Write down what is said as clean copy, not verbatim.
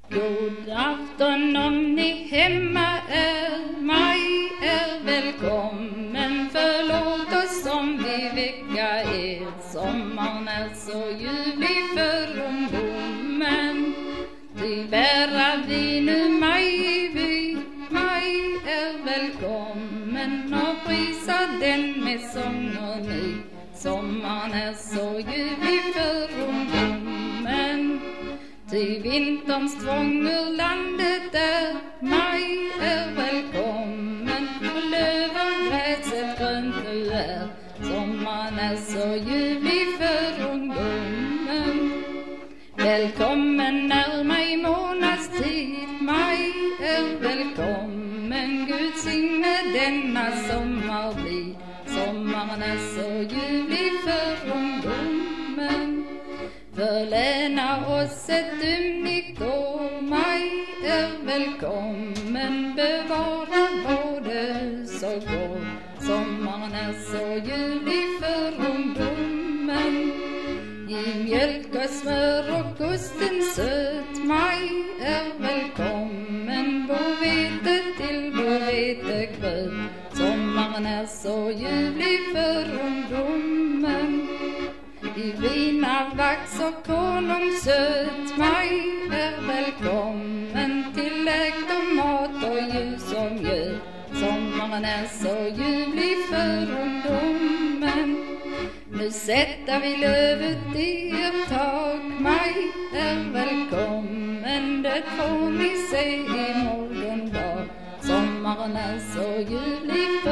God afton om ni hemma är, maj är välkommen. Förlåt oss om vi väcka er, sommaren är så ljuvlig för ungdomen. Ty bära vi nu maj i by, maj är välkommen. Och prisa den med sång och ny, sommaren är så ljuvlig för ungdomen. Ty vinterns tvång ur landet är, maj är välkommen. Och löv och gräset grönt nu är, sommaren är så ljuvlig för ungdomen. Välkommen är maj månads tid, maj är välkommen. Gud signe denna sommartid, sommaren är så ljuvlig för ungdomen. Förläna oss ett ymnigt år, maj är välkommen. Bevara både så gott, sommaren är så ljuvlig för ungdomen. I mjölk och smör och osten söt, maj är välkommen. Vete till vetegröt, sommaren är så ljuvlig för ungdomen. I vina, vax och konungssöt, maj är välkommen. Till läkt och mat och ljus och mjöl, sommaren är så ljuvlig för ungdomen. Nu sätter vi lövet i ett tak, maj är välkommen. Det får ni se i morgondag, sommaren är så ljuvlig